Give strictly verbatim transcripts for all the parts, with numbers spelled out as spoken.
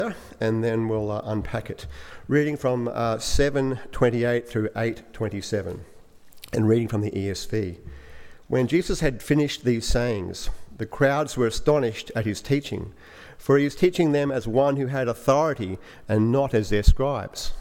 and then we'll uh, unpack it. Reading from uh, seven twenty-eight through eight twenty-seven, and reading from the E S V. When Jesus had finished these sayings, the crowds were astonished at his teaching, for he was teaching them as one who had authority and not as their scribes.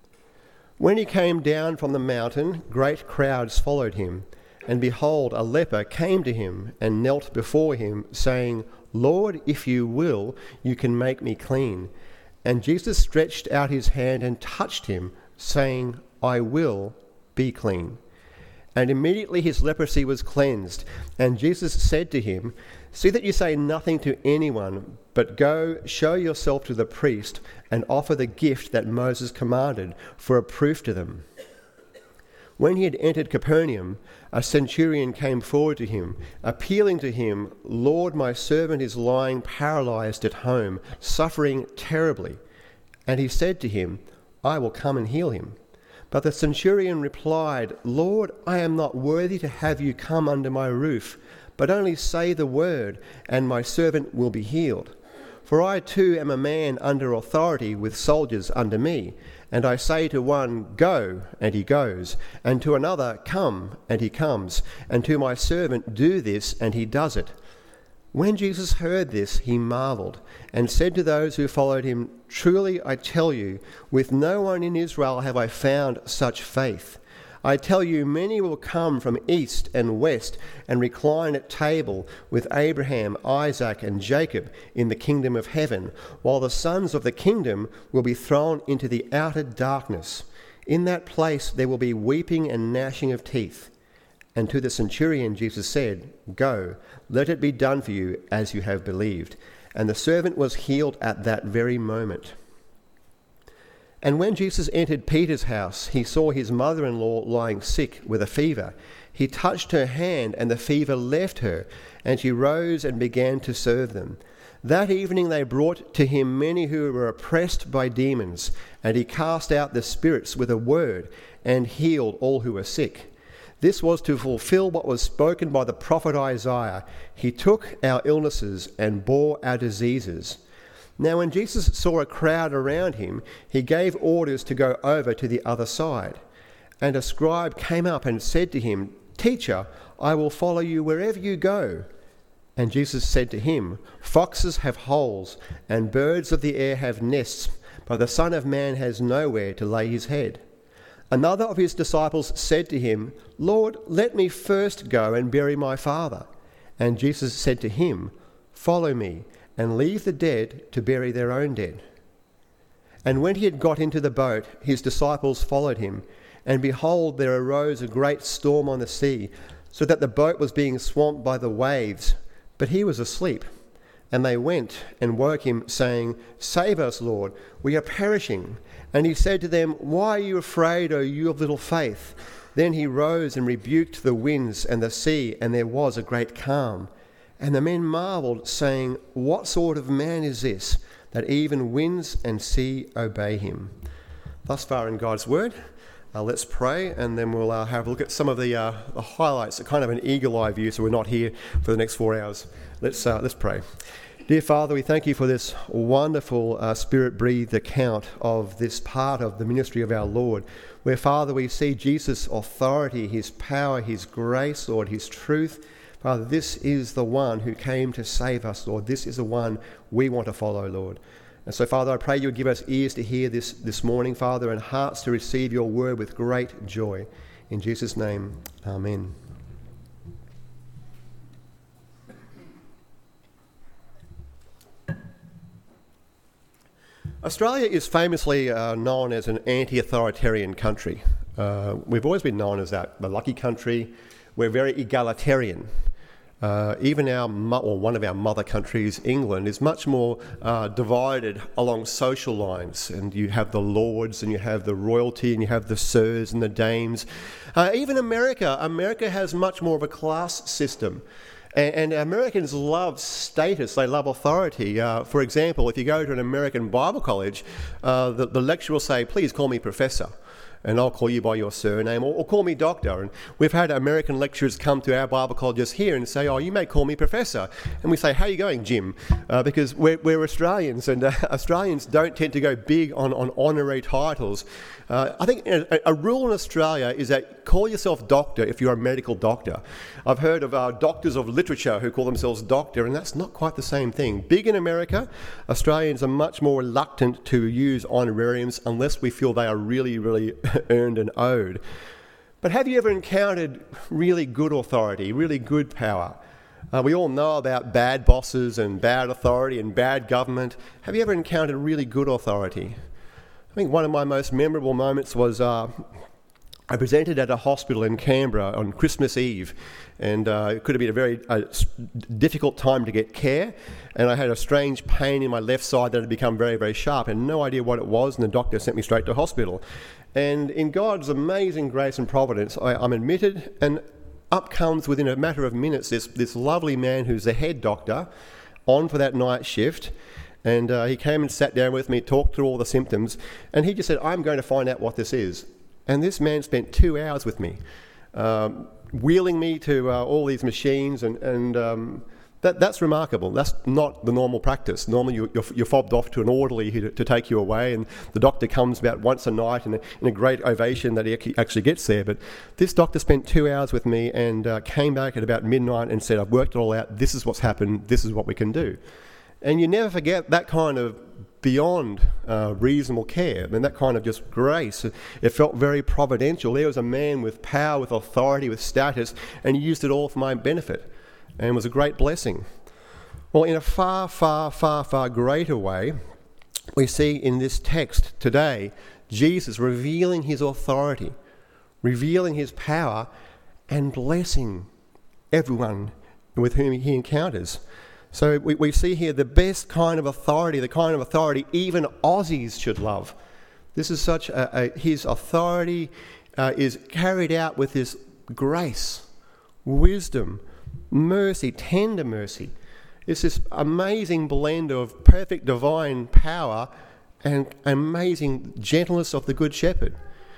When he came down from the mountain, great crowds followed him, and behold, a leper came to him and knelt before him, saying, "Lord, if you will, you can make me clean." And Jesus stretched out his hand and touched him, saying, "I will, be clean." And immediately his leprosy was cleansed. And Jesus said to him, "See that you say nothing to anyone, but go show yourself to the priest and offer the gift that Moses commanded for a proof to them." When he had entered Capernaum, a centurion came forward to him, appealing to him, "Lord, my servant is lying paralyzed at home, suffering terribly." And he said to him, "I will come and heal him." But the centurion replied, "Lord, I am not worthy to have you come under my roof, but only say the word, and my servant will be healed. For I too am a man under authority with soldiers under me. And I say to one, 'Go,' and he goes, and to another, 'Come,' and he comes, and to my servant, 'Do this,' and he does it." When Jesus heard this, he marveled, and said to those who followed him, "Truly I tell you, with no one in Israel have I found such faith. I tell you, many will come from east and west and recline at table with Abraham, Isaac, and Jacob in the kingdom of heaven, while the sons of the kingdom will be thrown into the outer darkness. In that place there will be weeping and gnashing of teeth." And to the centurion Jesus said, "Go, let it be done for you as you have believed." And the servant was healed at that very moment. And when Jesus entered Peter's house, he saw his mother-in-law lying sick with a fever. He touched her hand, and the fever left her, and she rose and began to serve them. That evening they brought to him many who were oppressed by demons, and he cast out the spirits with a word and healed all who were sick. This was to fulfill what was spoken by the prophet Isaiah. "He took our illnesses and bore our diseases." Now when Jesus saw a crowd around him, he gave orders to go over to the other side. And a scribe came up and said to him, "Teacher, I will follow you wherever you go." And Jesus said to him, "Foxes have holes, and birds of the air have nests, but the Son of Man has nowhere to lay his head." Another of his disciples said to him, "Lord, let me first go and bury my father." And Jesus said to him, "Follow me, and leave the dead to bury their own dead." And when he had got into the boat, his disciples followed him. And behold, there arose a great storm on the sea, so that the boat was being swamped by the waves, but he was asleep. And they went and woke him, saying, "Save us, Lord, we are perishing." And he said to them, "Why are you afraid, O you of little faith?" Then he rose and rebuked the winds and the sea, and there was a great calm. And the men marveled, saying, "What sort of man is this, that even winds and sea obey him?" Thus far in God's word. Uh, let's pray, and then we'll uh, have a look at some of the, uh, the highlights, kind of an eagle-eye view, so we're not here for the next four hours. Let's, uh, let's pray. Dear Father, we thank you for this wonderful uh, Spirit-breathed account of this part of the ministry of our Lord, where, Father, we see Jesus' authority, his power, his grace, Lord, his truth. Father, this is the one who came to save us, Lord. This is the one we want to follow, Lord. And so, Father, I pray you would give us ears to hear this this morning, Father, and hearts to receive your word with great joy. In Jesus' name, amen. Australia is famously uh, known as an anti-authoritarian country. Uh, we've always been known as that, the lucky country. We're very egalitarian. Uh, even our, mo- or one of our mother countries, England, is much more uh, divided along social lines. And you have the lords, and you have the royalty, and you have the sirs and the dames. Uh, even America, America has much more of a class system. And, and Americans love status, they love authority. Uh, for example, if you go to an American Bible college, uh, the, the lecturer will say, "Please call me professor." and I'll call you by your surname, or, or call me doctor. And we've had American lecturers come to our Bible colleges here and say, oh, you may call me professor. And we say, how are you going, Jim? Uh, because we're, we're Australians, and uh, Australians don't tend to go big on, on honorary titles. Uh, I think a, a rule in Australia is that call yourself doctor if you're a medical doctor. I've heard of uh, doctors of literature who call themselves doctor, and that's not quite the same thing. Big in America, Australians are much more reluctant to use honorariums unless we feel they are really, really earned and owed. But have you ever encountered really good authority, really good power? Uh, we all know about bad bosses and bad authority and bad government. Have you ever encountered really good authority? I think one of my most memorable moments was uh, I presented at a hospital in Canberra on Christmas Eve, and uh, it could have been a very uh, difficult time to get care, and I had a strange pain in my left side that had become very, very sharp, and no idea what it was, and the doctor sent me straight to hospital. And in God's amazing grace and providence, I, I'm admitted, and up comes within a matter of minutes this, this lovely man who's the head doctor on for that night shift. And uh, he came and sat down with me, talked through all the symptoms, and he just said, I'm going to find out what this is. And this man spent two hours with me, um, wheeling me to uh, all these machines, and, and um, that, that's remarkable. That's not the normal practice. Normally you, you're, you're fobbed off to an orderly to, to take you away, and the doctor comes about once a night in a, in a great ovation that he actually gets there. But this doctor spent two hours with me and uh, came back at about midnight and said, I've worked it all out. This is what's happened. This is what we can do. And you never forget that kind of beyond uh, reasonable care. I mean, that kind of just grace. It felt very providential. There was a man with power, with authority, with status, and he used it all for my benefit. And it was a great blessing. Well, in a far, far, far, far greater way, we see in this text today, Jesus revealing his authority, revealing his power, and blessing everyone with whom he encounters. So we, we see here the best kind of authority, the kind of authority even Aussies should love. This is such a, a his authority uh, is carried out with this grace, wisdom, mercy, tender mercy. It's this amazing blend of perfect divine power and amazing gentleness of the Good Shepherd.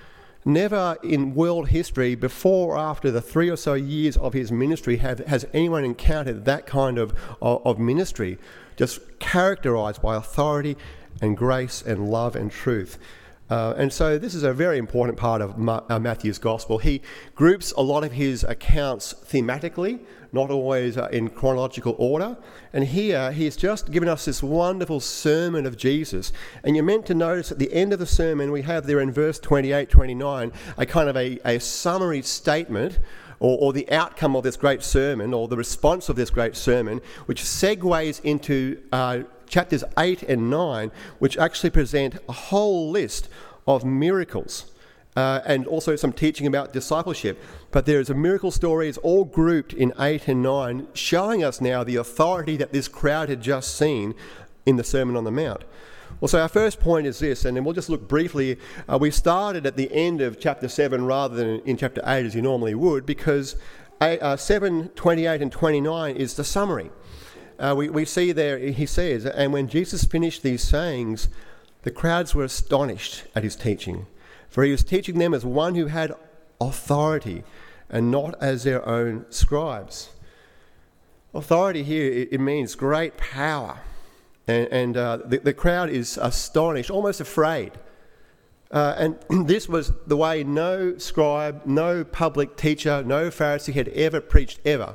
Never in world history, before or after the three or so years of his ministry, have, has anyone encountered that kind of, of, of ministry, just characterised by authority and grace and love and truth. Uh, and so this is a very important part of Ma- uh, Matthew's Gospel. He groups a lot of his accounts thematically, not always uh, in chronological order. And here he's just given us this wonderful sermon of Jesus. And you're meant to notice at the end of the sermon, we have there in verse twenty-eight, twenty-nine, a kind of a, a summary statement or, or the outcome of this great sermon, or the response of this great sermon, which segues into uh, chapters eight and nine, which actually present a whole list of miracles uh, and also some teaching about discipleship. But there is a miracle story, it's all grouped in eight and nine, showing us now the authority that this crowd had just seen in the Sermon on the Mount. Well, so our first point is this, and then we'll just look briefly. Uh, we started at the end of chapter seven rather than in chapter eight as you normally would, because eight, uh, seven, twenty-eight and twenty-nine is the summary. Uh, we, we see there, he says, and when Jesus finished these sayings, the crowds were astonished at his teaching, for he was teaching them as one who had authority and not as their own scribes. Authority here, it, it means great power. And, and uh, the, the crowd is astonished, almost afraid. Uh, and this was the way no scribe, no public teacher, no Pharisee had ever preached ever.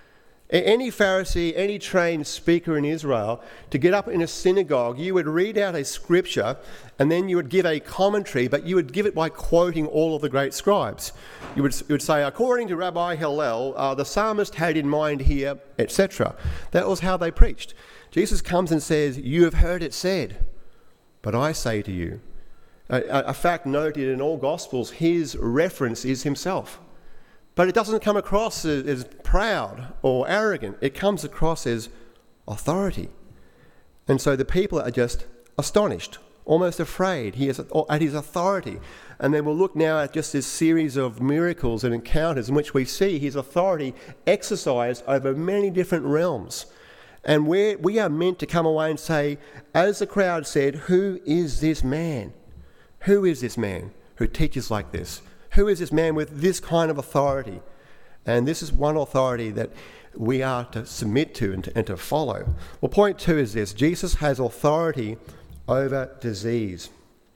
Any Pharisee, any trained speaker in Israel, to get up in a synagogue, you would read out a scripture and then you would give a commentary, but you would give it by quoting all of the great scribes. You would, you would say, according to Rabbi Hillel, uh, the psalmist had in mind here, et cetera. That was how they preached. Jesus comes and says, you have heard it said, but I say to you. A, a fact noted in all Gospels, his reference is himself. But it doesn't come across as, as proud or arrogant. It comes across as authority. And so the people are just astonished, almost afraid he is at his authority. And then we'll look now at just this series of miracles and encounters in which we see his authority exercised over many different realms. And we're, we are meant to come away and say, as the crowd said, who is this man? Who is this man? who teaches like this? Who is this man with this kind of authority? And this is one authority that we are to submit to and to, and to follow. Well, point two is this: Jesus has authority over disease.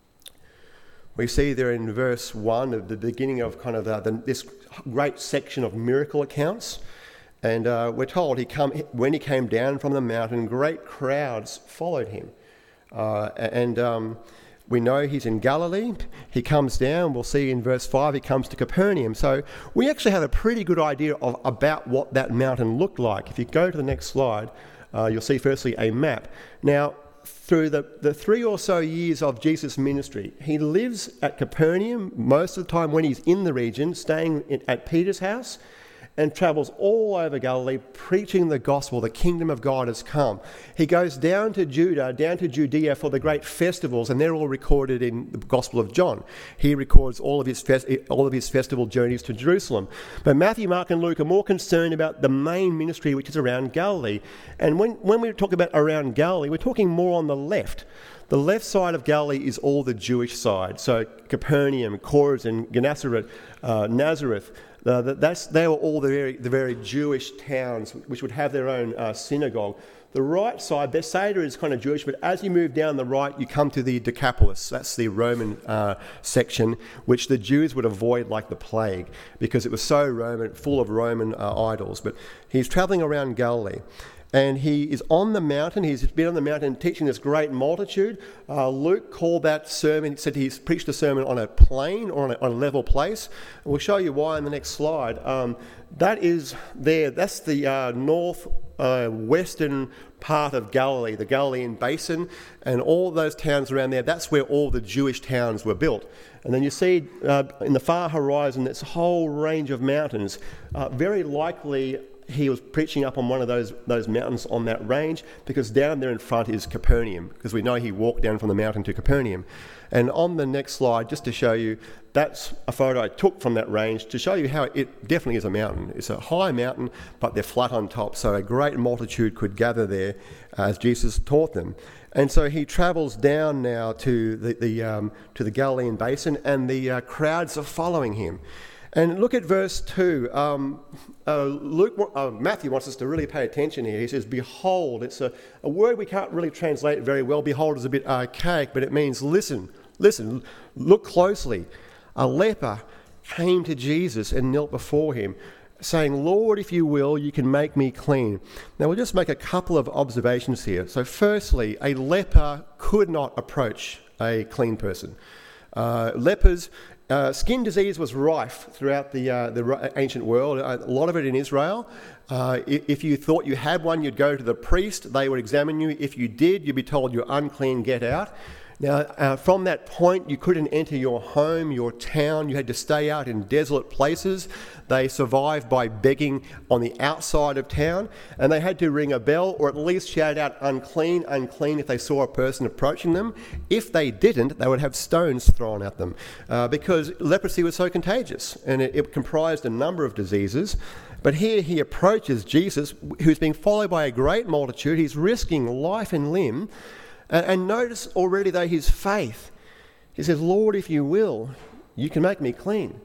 We see there in verse one of the beginning of kind of the, the, this great section of miracle accounts. And uh, we're told he come when he came down from the mountain, great crowds followed him. Uh, and um, we know he's in Galilee. He comes down. We'll see in verse five, he comes to Capernaum. So we actually have a pretty good idea of about what that mountain looked like. If you go to the next slide, uh, you'll see firstly a map. Now, through the, the three or so years of Jesus' ministry, he lives at Capernaum most of the time when he's in the region, staying in, at Peter's house, and travels all over Galilee preaching the gospel. The kingdom of God has come. He goes down to Judah, down to Judea for the great festivals, and they're all recorded in the Gospel of John. He records all of his fest- all of his festival journeys to Jerusalem. But Matthew, Mark and Luke are more concerned about the main ministry, which is around Galilee. And when, when we talk about around Galilee, we're talking more on the left. The left side of Galilee is all the Jewish side. So Capernaum, Chorazin, Gennesaret, uh, Nazareth, Uh, that's, they were all the very, the very Jewish towns which would have their own uh, synagogue. The right side, Bethsaida is kind of Jewish, but as you move down the right, you come to the Decapolis. That's the Roman uh, section, which the Jews would avoid like the plague because it was so Roman, full of Roman uh, idols. But he's travelling around Galilee. And he is on the mountain. He's been on the mountain teaching this great multitude. Uh, Luke called that sermon, he said he's preached a sermon on a plain or on a, on a level place. And we'll show you why in the next slide. Um, that is there. That's the uh, north uh, western part of Galilee, the Galilean basin, and all those towns around there. That's where all the Jewish towns were built. And then you see uh, in the far horizon, this whole range of mountains. Uh, very likely he was preaching up on one of those those mountains on that range, because down there in front is Capernaum, because we know he walked down from the mountain to Capernaum. And on the next slide, just to show you, that's a photo I took from that range to show you how it definitely is a mountain. It's a high mountain, but they're flat on top, so a great multitude could gather there as Jesus taught them. And so he travels down now to the, the um, to the Galilean basin, and the uh, crowds are following him. And look at verse two. Um, uh, Luke, uh, Matthew wants us to really pay attention here. He says, behold. It's a, a word we can't really translate very well. Behold is a bit archaic, but it means listen, listen, look closely. A leper came to Jesus and knelt before him, saying, Lord, if you will, you can make me clean. Now, we'll just make a couple of observations here. So firstly, a leper could not approach a clean person. Uh, lepers... Uh, skin disease was rife throughout the uh, the ancient world, a lot of it in Israel. Uh, if you thought you had one, you'd go to the priest. They would examine you. If you did, you'd be told you're unclean, get out. Now, uh, from that point, you couldn't enter your home, your town. You had to stay out in desolate places. They survived by begging on the outside of town, and they had to ring a bell or at least shout out unclean, unclean if they saw a person approaching them. If they didn't, they would have stones thrown at them uh, because leprosy was so contagious, and it, it comprised a number of diseases. But here he approaches Jesus, who's being followed by a great multitude. He's risking life and limb. And notice already, though, his faith. He says, Lord, if you will, you can make me clean.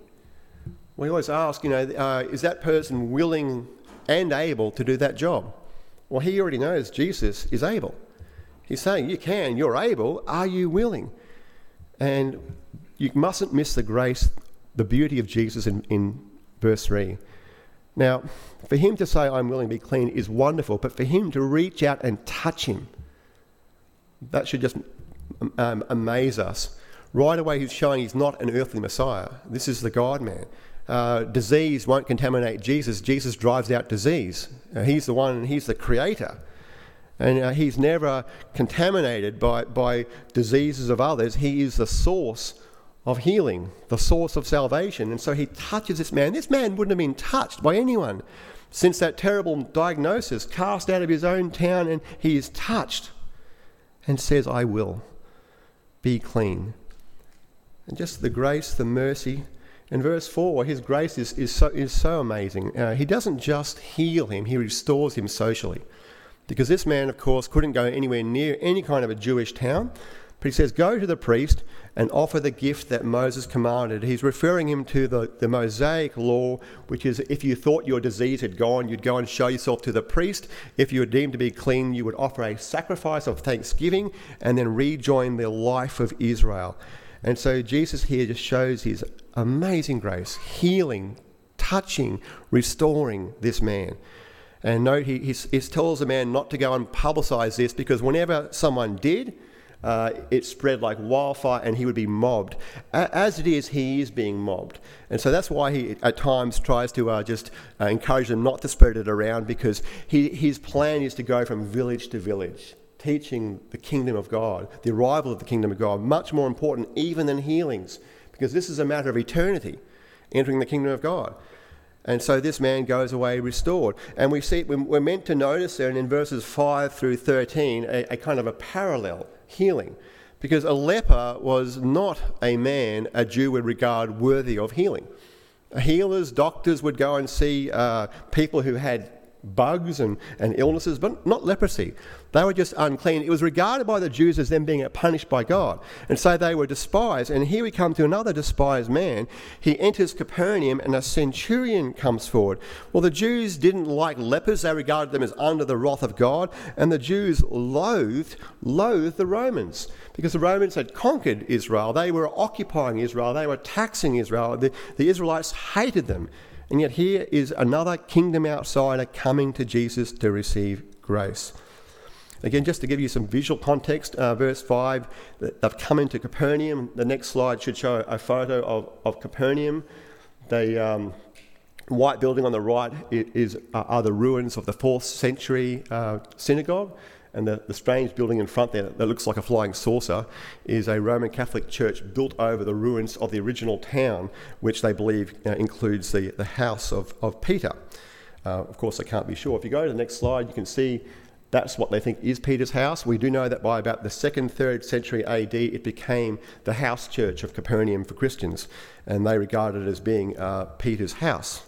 We always ask, you know, uh, is that person willing and able to do that job? Well, he already knows Jesus is able. He's saying, you can, you're able, are you willing? And you mustn't miss the grace, the beauty of Jesus in, in verse three. Now, for him to say, I'm willing to be clean is wonderful, but for him to reach out and touch him, that should just um, amaze us. Right away, he's showing he's not an earthly Messiah. This is the God-man. Uh, disease won't contaminate Jesus. Jesus drives out disease. Uh, he's the one, he's the creator. And uh, he's never contaminated by, by diseases of others. He is the source of healing, the source of salvation. And so he touches this man. This man wouldn't have been touched by anyone since that terrible diagnosis, cast out of his own town, and he is touched and says, I will be clean. And just the grace, the mercy. In verse four, his grace is, is, so, is so amazing. Uh, he doesn't just heal him, he restores him socially. Because this man, of course, couldn't go anywhere near any kind of a Jewish town. But he says, go to the priest and offer the gift that Moses commanded. He's referring him to the, the Mosaic law, which is if you thought your disease had gone, you'd go and show yourself to the priest. If you were deemed to be clean, you would offer a sacrifice of thanksgiving and then rejoin the life of Israel. And so Jesus here just shows his amazing grace, healing, touching, restoring this man. And note, he, he, he tells the man not to go and publicise this, because whenever someone did, uh, it spread like wildfire and he would be mobbed. A- as it is, he is being mobbed. And so that's why he at times tries to uh, just uh, encourage them not to spread it around, because he, his plan is to go from village to village, teaching the kingdom of God, the arrival of the kingdom of God, much more important even than healings, because this is a matter of eternity, entering the kingdom of God. And so this man goes away restored. And we see, we're meant to notice there in verses five through thirteen, a, a kind of a parallel healing, because a leper was not a man a Jew would regard worthy of healing. Healers, doctors would go and see uh, people who had bugs and, and illnesses, but not leprosy. They were just unclean. It was regarded by the Jews as them being punished by God. And so they were despised. And here we come to another despised man. He enters Capernaum and a centurion comes forward. Well, the Jews didn't like lepers. They regarded them as under the wrath of God. And the Jews loathed, loathed the Romans, because the Romans had conquered Israel. They were occupying Israel. They were taxing Israel. The, the Israelites hated them. And yet here is another kingdom outsider coming to Jesus to receive grace. Again, just to give you some visual context, uh, verse five, they've come into Capernaum. The next slide should show a photo of, of Capernaum. The um, white building on the right is, uh, are the ruins of the fourth century uh, synagogue. And the, the strange building in front there that looks like a flying saucer is a Roman Catholic church built over the ruins of the original town, which they believe uh, includes the, the house of, of Peter. Uh, of course, they can't be sure. If you go to the next slide, you can see that's what they think is Peter's house. We do know that by about the second, third century A D, it became the house church of Capernaum for Christians, and they regarded it as being uh, Peter's house.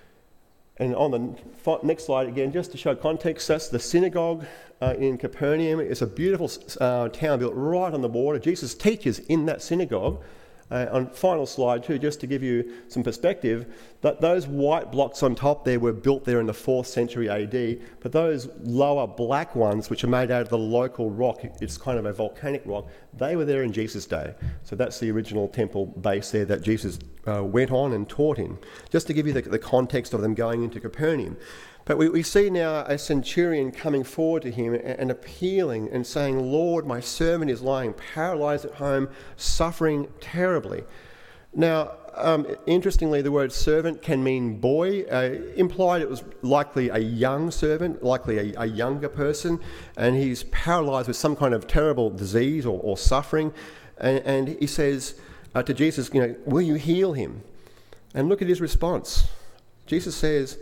And on the next slide, again, just to show context, that's the synagogue uh, in Capernaum. It's a beautiful uh, town built right on the border. Jesus teaches in that synagogue. Uh, on final slide too, just to give you some perspective, that those white blocks on top there were built there in the fourth century A D, but those lower black ones, which are made out of the local rock, it's kind of a volcanic rock, they were there in Jesus' day. So that's the original temple base there that Jesus uh, went on and taught in, just to give you the, the context of them going into Capernaum. But we, we see now a centurion coming forward to him and, and appealing and saying, Lord, my servant is lying paralysed at home, suffering terribly. Now, um, interestingly, the word servant can mean boy. Uh, implied it was likely a young servant, likely a, a younger person, and he's paralysed with some kind of terrible disease or, or suffering. And, and he says uh, to Jesus, you know, will you heal him? And look at his response. Jesus says,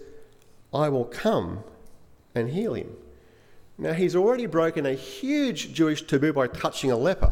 I will come and heal him. Now, he's already broken a huge Jewish taboo by touching a leper.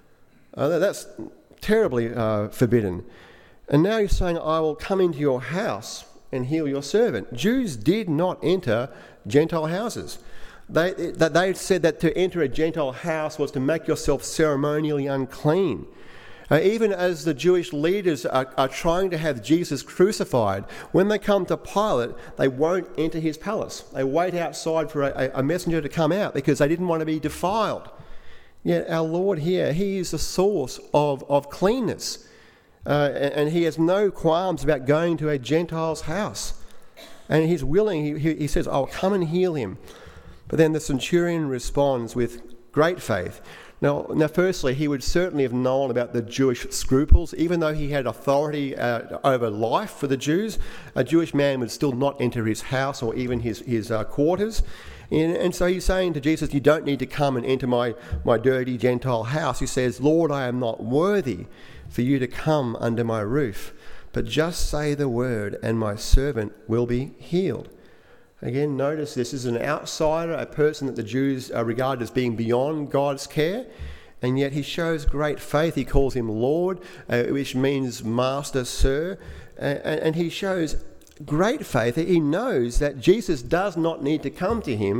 Uh, that's terribly uh, forbidden. And now he's saying, I will come into your house and heal your servant. Jews did not enter Gentile houses. They, they, they said that to enter a Gentile house was to make yourself ceremonially unclean. Uh, even as the Jewish leaders are, are trying to have Jesus crucified, when they come to Pilate, they won't enter his palace. They wait outside for a, a messenger to come out because they didn't want to be defiled. Yet our Lord here, he is the source of, of cleanness. Uh, and, and he has no qualms about going to a Gentile's house. And he's willing, he, he says, I'll come and heal him. But then the centurion responds with great faith. Now, now, firstly, he would certainly have known about the Jewish scruples. Even though he had authority uh, over life for the Jews, a Jewish man would still not enter his house or even his, his uh, quarters. And, and so he's saying to Jesus, you don't need to come and enter my, my dirty Gentile house. He says, Lord, I am not worthy for you to come under my roof, but just say the word and my servant will be healed. Again, notice this is an outsider, a person that the Jews regard as being beyond God's care, and yet he shows great faith. He calls him Lord, uh, which means master, sir, and, and he shows great faith. He knows that Jesus does not need to come to him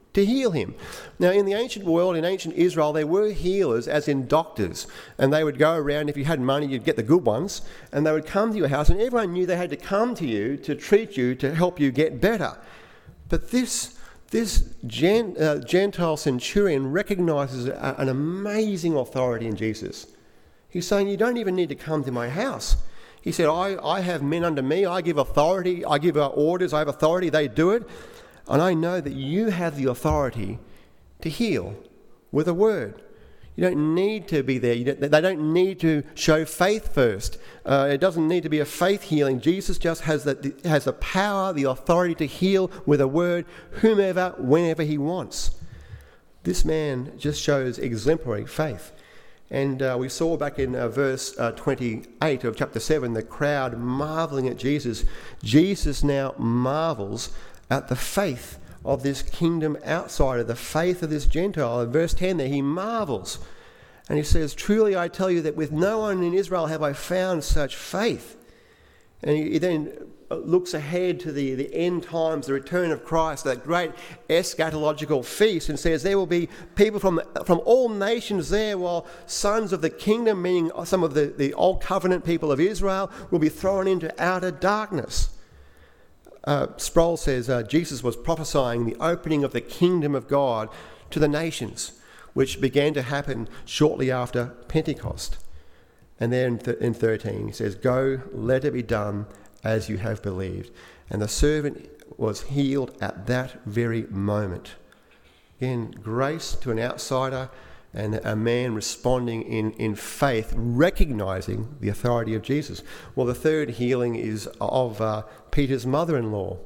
to heal him. Now, in the ancient world, in ancient Israel, there were healers, as in doctors, and they would go around. If you had money, you'd get the good ones, and they would come to your house, and everyone knew they had to come to you to treat you, to help you get better. But this this Gen, uh, Gentile centurion recognises a, an amazing authority in Jesus. He's saying, you don't even need to come to my house. He said, I, I have men under me, I give authority, I give uh, orders, I have authority, they do it. And I know that you have the authority to heal with a word. You don't need to be there. You don't, they don't need to show faith first. Uh, it doesn't need to be a faith healing. Jesus just has the, has the power, the authority to heal with a word, whomever, whenever he wants. This man just shows exemplary faith. And uh, we saw back in uh, verse uh, twenty-eight of chapter seven, the crowd marvelling at Jesus. Jesus now marvels at the faith of this kingdom outsider, the faith of this Gentile. In verse ten there, he marvels. And he says, truly I tell you that with no one in Israel have I found such faith. And he, he then looks ahead to the, the end times, the return of Christ, that great eschatological feast, and says there will be people from, from all nations there, while sons of the kingdom, meaning some of the, the old covenant people of Israel, will be thrown into outer darkness. Uh, Sproul says uh, Jesus was prophesying the opening of the kingdom of God to the nations, which began to happen shortly after Pentecost. And then in, th- in thirteen, he says, go, let it be done as you have believed. And the servant was healed at that very moment. Again, grace to an outsider, and a man responding in, in faith, recognising the authority of Jesus. Well, the third healing is of uh, Peter's mother-in-law.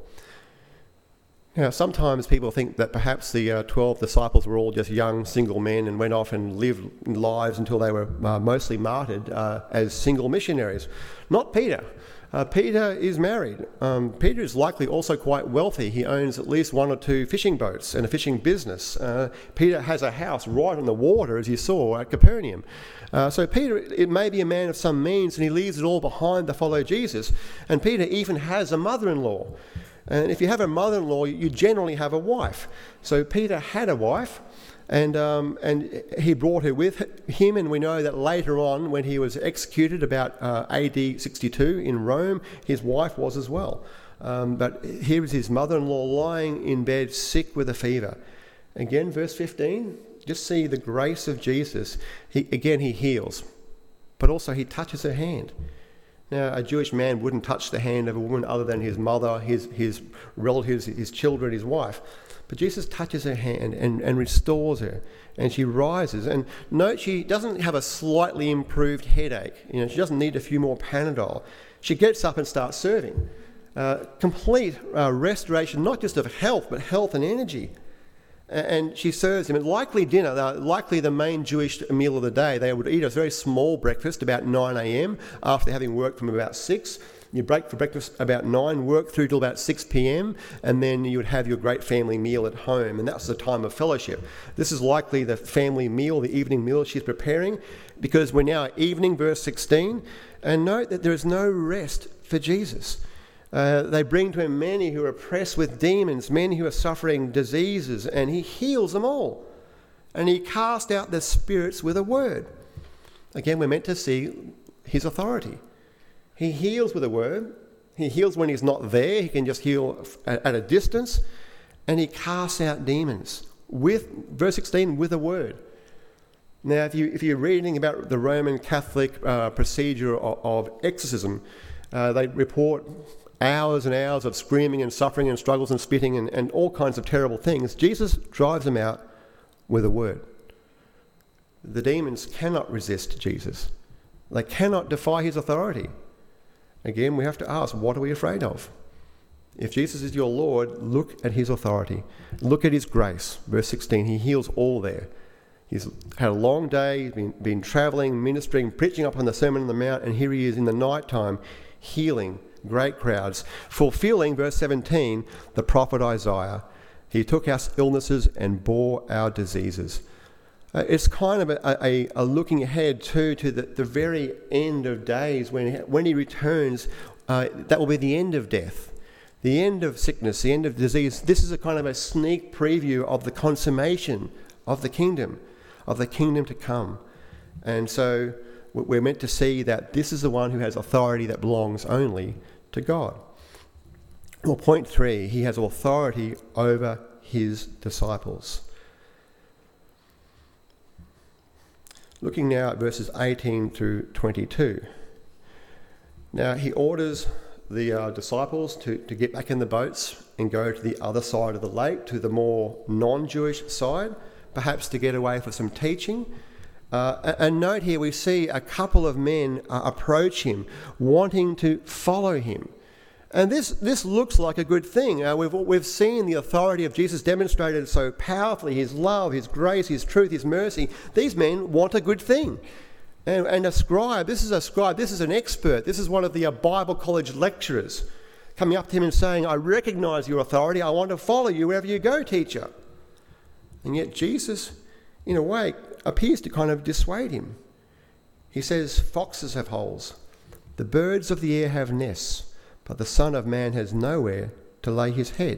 Now, sometimes people think that perhaps the uh, twelve disciples were all just young single men and went off and lived lives until they were uh, mostly martyred uh, as single missionaries. Not Peter. Uh, Peter is married. Um, Peter is likely also quite wealthy. He owns at least one or two fishing boats and a fishing business. Uh, Peter has a house right on the water, as you saw at Capernaum. Uh, so Peter, it may be a man of some means, and he leaves it all behind to follow Jesus. And Peter even has a mother-in-law. And if you have a mother-in-law, you generally have a wife. So Peter had a wife, and um, and he brought her with him. And we know that later on, when he was executed about uh, A D sixty-two in Rome, his wife was as well. Um, but here is his mother-in-law lying in bed, sick with a fever. Again, verse fifteen, just see the grace of Jesus. He, again, he heals, but also he touches her hand. Now, a Jewish man wouldn't touch the hand of a woman other than his mother, his, his relatives, his children, his wife. But Jesus touches her hand and, and restores her, and she rises. And note, she doesn't have a slightly improved headache. You know, she doesn't need a few more Panadol. She gets up and starts serving. Uh, complete uh, restoration, not just of health, but health and energy. And she serves him. And likely dinner, uh, likely the main Jewish meal of the day. They would eat a very small breakfast about nine a.m. after having worked from about six. You break for breakfast about nine, work through till about six p.m, and then you would have your great family meal at home, and that's the time of fellowship. This is likely the family meal, the evening meal she's preparing, because we're now at evening, verse sixteen, and note that there is no rest for Jesus. Uh, they bring to him many who are oppressed with demons, men who are suffering diseases, and he heals them all. And he cast out the spirits with a word. Again, we're meant to see his authority. He heals with a word. He heals when he's not there. He can just heal at a distance. And he casts out demons with, verse sixteen, with a word. Now, if, you, if you're reading about the Roman Catholic uh, procedure of, of exorcism, uh, they report hours and hours of screaming and suffering and struggles and spitting and, and all kinds of terrible things. Jesus drives them out with a word. The demons cannot resist Jesus. They cannot defy his authority. Again, we have to ask, what are we afraid of? If Jesus is your Lord, look at his authority. Look at his grace. Verse sixteen, he heals all there. He's had a long day, he's been, been travelling, ministering, preaching up on the Sermon on the Mount, and here he is in the night time healing great crowds, fulfilling, verse seventeen, the prophet Isaiah. He took our illnesses and bore our diseases. Uh, it's kind of a, a, a looking ahead too to the, the very end of days when, when he returns. Uh, that will be the end of death. the end of sickness, the end of disease. This is a kind of a sneak preview of the consummation of the kingdom, of the kingdom to come. And so we're meant to see that this is the one who has authority that belongs only to God. Well, point three, he has authority over his disciples. Looking now at verses eighteen through twenty-two. Now he orders the uh, disciples to, to get back in the boats and go to the other side of the lake, to the more non-Jewish side, perhaps to get away for some teaching. Uh, and note here we see a couple of men uh, approach him, wanting to follow him. And this this looks like a good thing. Uh, we've we've seen the authority of Jesus demonstrated so powerfully, his love, his grace, his truth, his mercy. These men want a good thing. And, and a scribe, this is a scribe, this is an expert, this is one of the uh, Bible college lecturers coming up to him and saying, I recognize your authority, I want to follow you wherever you go, teacher. And yet Jesus, in a way, appears to kind of dissuade him. He says, foxes have holes, the birds of the air have nests, but the Son of Man has nowhere to lay his head.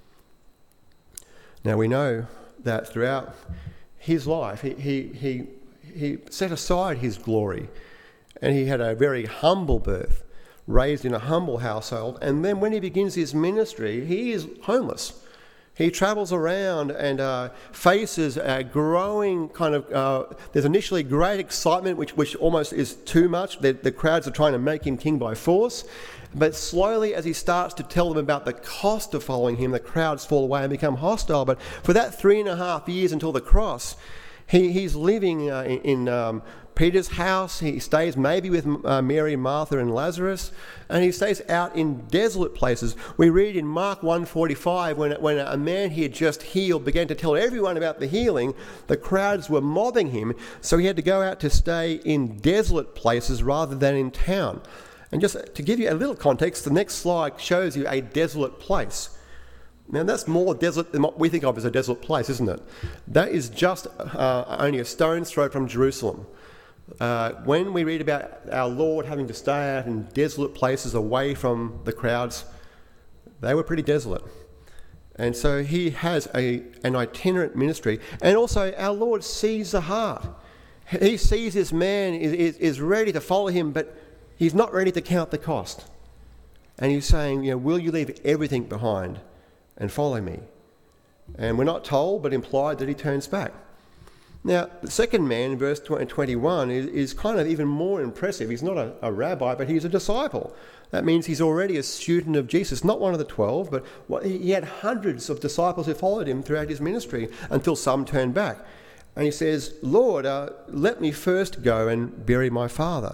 Now we know that throughout his life, he, he, he, he set aside his glory, and he had a very humble birth, raised in a humble household, and then when he begins his ministry, he is homeless. He travels around and uh, faces a growing kind of, uh, there's initially great excitement, which, which almost is too much. The, the crowds are trying to make him king by force. But slowly, as he starts to tell them about the cost of following him, the crowds fall away and become hostile. But for that three and a half years until the cross, he, he's living uh, in, in um, Peter's house. He stays maybe with uh, Mary, Martha and Lazarus, and he stays out in desolate places. We read in Mark one forty-five, when, when a man he had just healed began to tell everyone about the healing, the crowds were mobbing him, so he had to go out to stay in desolate places rather than in town. And just to give you a little context, the next slide shows you a desolate place. Now that's more desolate than what we think of as a desolate place, isn't it? That is just uh, only a stone's throw from Jerusalem. Uh, when we read about our Lord having to stay out in desolate places away from the crowds, they were pretty desolate. And so he has a, an itinerant ministry. And also our Lord sees the heart. He sees this man is, is, is ready to follow him, but he's not ready to count the cost. And he's saying, you know, will you leave everything behind and follow me? And we're not told, but implied that he turns back. Now, the second man in verse twenty-one is, is kind of even more impressive. He's not a, a rabbi, but he's a disciple. That means he's already a student of Jesus, not one of the twelve, but what, he had hundreds of disciples who followed him throughout his ministry until some turned back. And he says, Lord, uh, let me first go and bury my father.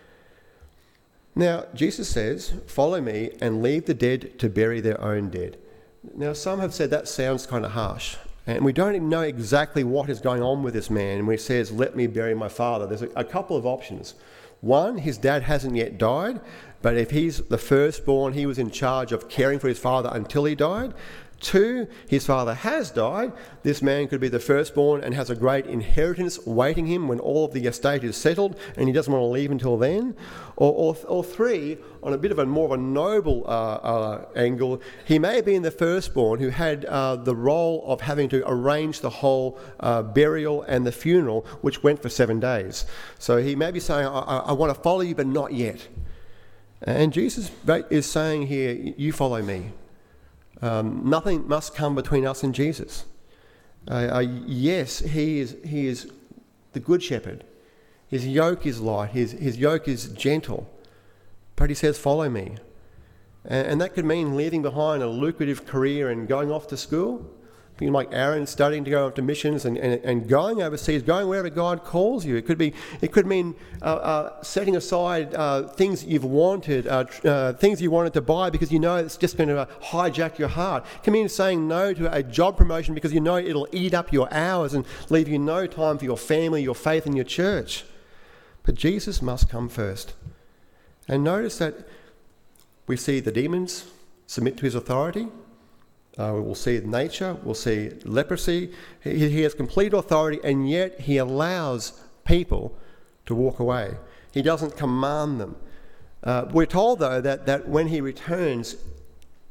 Now, Jesus says, follow me and leave the dead to bury their own dead. Now, some have said that sounds kind of harsh. And we don't even know exactly what is going on with this man. And when he says, let me bury my father, there's a, a couple of options. One, his dad hasn't yet died, but if he's the firstborn, he was in charge of caring for his father until he died. Two, his father has died. This man could be the firstborn and has a great inheritance waiting him when all of the estate is settled, and he doesn't want to leave until then. Or, or, or three, on a bit of a more of a noble uh, uh, angle, he may have been the firstborn who had uh, the role of having to arrange the whole uh, burial and the funeral, which went for seven days. So he may be saying, I, I, I want to follow you, but not yet. And Jesus is saying here, you follow me. Um, nothing must come between us and Jesus. Uh, uh, yes, he is he is the good shepherd. His yoke is light, his, his yoke is gentle. But he says, follow me. And, and that could mean leaving behind a lucrative career and going off to school. Being like Aaron, studying to go off to missions and, and, and going overseas, going wherever God calls you. It could be, it could mean uh, uh, setting aside uh, things you've wanted, uh, uh, things you wanted to buy because you know it's just going to uh, hijack your heart. It can mean saying no to a job promotion because you know it'll eat up your hours and leave you no time for your family, your faith and your church. But Jesus must come first. And notice that we see the demons submit to his authority. Uh, we'll see nature, we'll see leprosy. He, he has complete authority, and yet he allows people to walk away. He doesn't command them. Uh, we're told, though, that, that when he returns,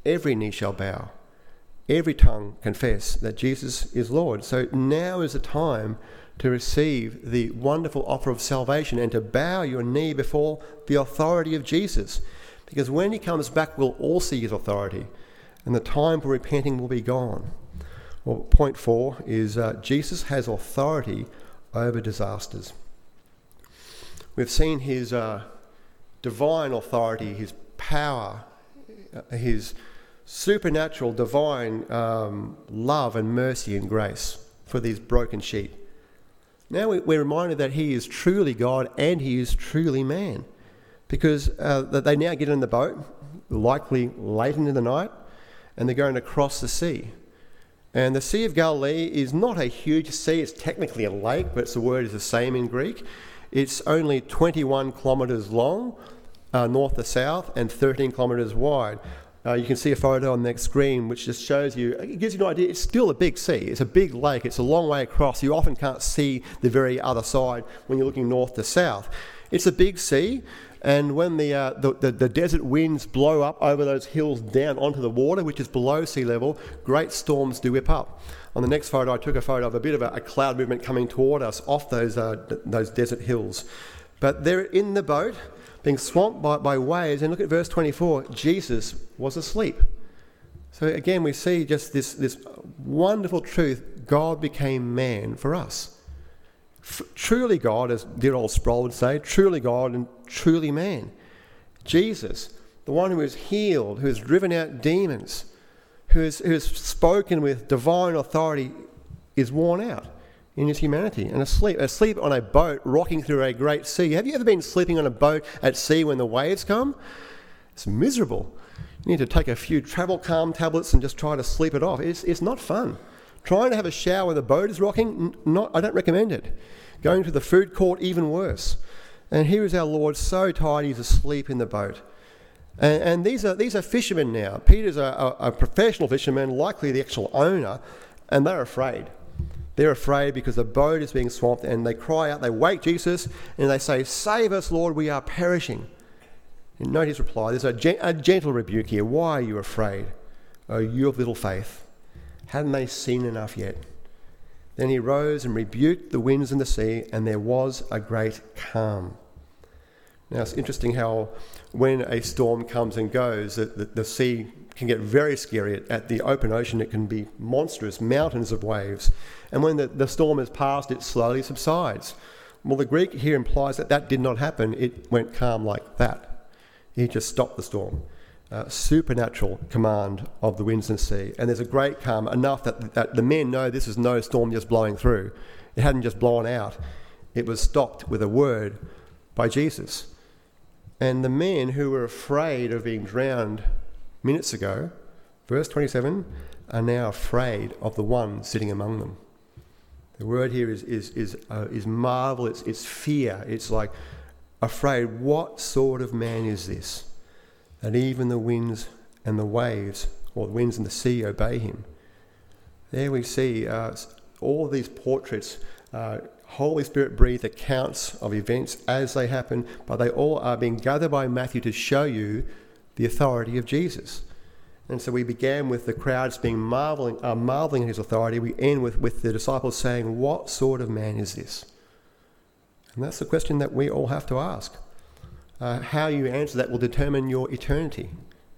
every knee shall bow, every tongue confess that Jesus is Lord. So now is the time to receive the wonderful offer of salvation and to bow your knee before the authority of Jesus. Because when he comes back, we'll all see his authority, and the time for repenting will be gone. Well, point four is uh, Jesus has authority over disasters. We've seen his uh, divine authority, his power, uh, his supernatural divine um, love and mercy and grace for these broken sheep. Now we're reminded that he is truly God and he is truly man, because uh, they now get in the boat, likely late into the night, and they're going to cross the sea. And the Sea of Galilee is not a huge sea. It's technically a lake, but the word is the same in Greek. It's only twenty-one kilometres long, uh, north to south, and thirteen kilometres wide. Uh, you can see a photo on the next screen which just shows you, it gives you an idea, it's still a big sea. It's a big lake. It's a long way across. You often can't see the very other side when you're looking north to south. It's a big sea, and when the, uh, the, the, the desert winds blow up over those hills down onto the water, which is below sea level, great storms do whip up. On the next photo, I took a photo of a bit of a, a cloud movement coming toward us off those, uh, d- those desert hills. But they're in the boat, being swamped by, by waves, and look at verse twenty-four, Jesus was asleep. So again, we see just this, this wonderful truth, God became man for us. F- truly God, as dear old Sproul would say, truly God and truly man. Jesus, the one who is healed, who has driven out demons, who has, who has spoken with divine authority, is worn out in his humanity and asleep, asleep on a boat rocking through a great sea. Have you ever been sleeping on a boat at sea when the waves come? It's miserable. You need to take a few travel calm tablets and just try to sleep it off. It's, it's not fun. Trying to have a shower when the boat is rocking, not, I don't recommend it. Going to the food court, even worse. And here is our Lord so tired he's asleep in the boat. And, and these are these are fishermen now. Peter's a, a, a professional fisherman, likely the actual owner, and they're afraid. They're afraid because the boat is being swamped, and they cry out, they wake Jesus, and they say, "Save us, Lord, we are perishing." And note his reply. There's a, gen- a gentle rebuke here. "Why are you afraid, O you of little faith? Hadn't they seen enough yet?" Then he rose and rebuked the winds and the sea, and there was a great calm. Now it's interesting how when a storm comes and goes, the, the, the sea can get very scary. At, at the open ocean, it can be monstrous, mountains of waves. And when the, the storm has passed, it slowly subsides. Well, the Greek here implies that that did not happen. It went calm like that. He just stopped the storm. Uh, supernatural command of the winds and sea. And there's a great calm, enough that, that the men know this is no storm just blowing through. It hadn't just blown out. It was stopped with a word by Jesus. And the men who were afraid of being drowned minutes ago, verse twenty-seven, are now afraid of the one sitting among them. The word here is is is, uh, is marvel, it's, it's fear. It's like afraid. What sort of man is this, that even the winds and the waves, or the winds and the sea, obey him? There we see uh, all these portraits, uh, Holy Spirit breathed accounts of events as they happen, but they all are being gathered by Matthew to show you the authority of Jesus. And so we began with the crowds being marveling, uh, marveling at his authority. We end with, with the disciples saying, "What sort of man is this?" And that's the question that we all have to ask. Uh, how you answer that will determine your eternity.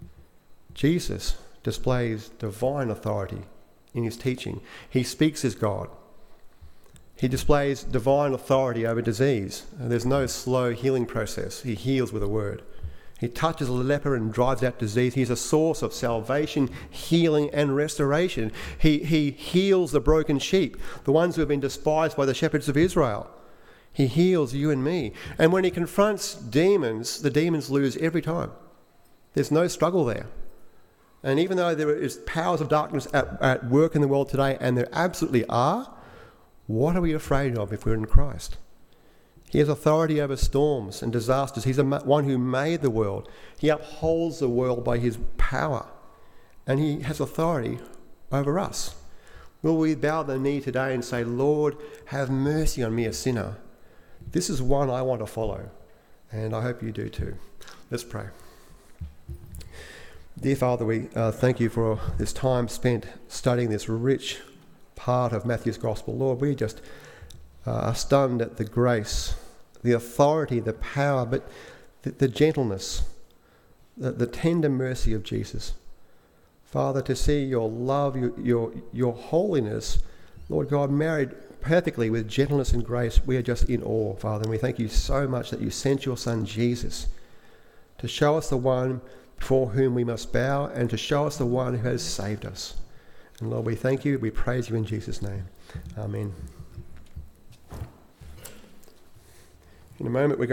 Jesus displays divine authority in his teaching. He speaks as God. He displays divine authority over disease. There's no slow healing process. He heals with a word. He touches a leper and drives out disease. He's a source of salvation, healing, and restoration. He, he heals the broken sheep, the ones who have been despised by the shepherds of Israel. He heals you and me. And when he confronts demons, the demons lose every time. There's no struggle there. And even though there is powers of darkness at, at work in the world today, and there absolutely are, what are we afraid of if we're in Christ? He has authority over storms and disasters. He's the one who made the world. He upholds the world by his power. And he has authority over us. Will we bow the knee today and say, "Lord, have mercy on me, a sinner"? This is one I want to follow. And I hope you do too. Let's pray. Dear Father, we uh, thank you for this time spent studying this rich part of Matthew's Gospel. Lord, we just uh, are stunned at the grace, the authority, the power, but the, the gentleness, the, the tender mercy of Jesus. Father, to see your love, your, your, your holiness, Lord God, married perfectly with gentleness and grace, we are just in awe, Father. And we thank you so much that you sent your Son, Jesus, to show us the one before whom we must bow and to show us the one who has saved us. And Lord, we thank you, we praise you in Jesus' name. Amen. In a moment, we're going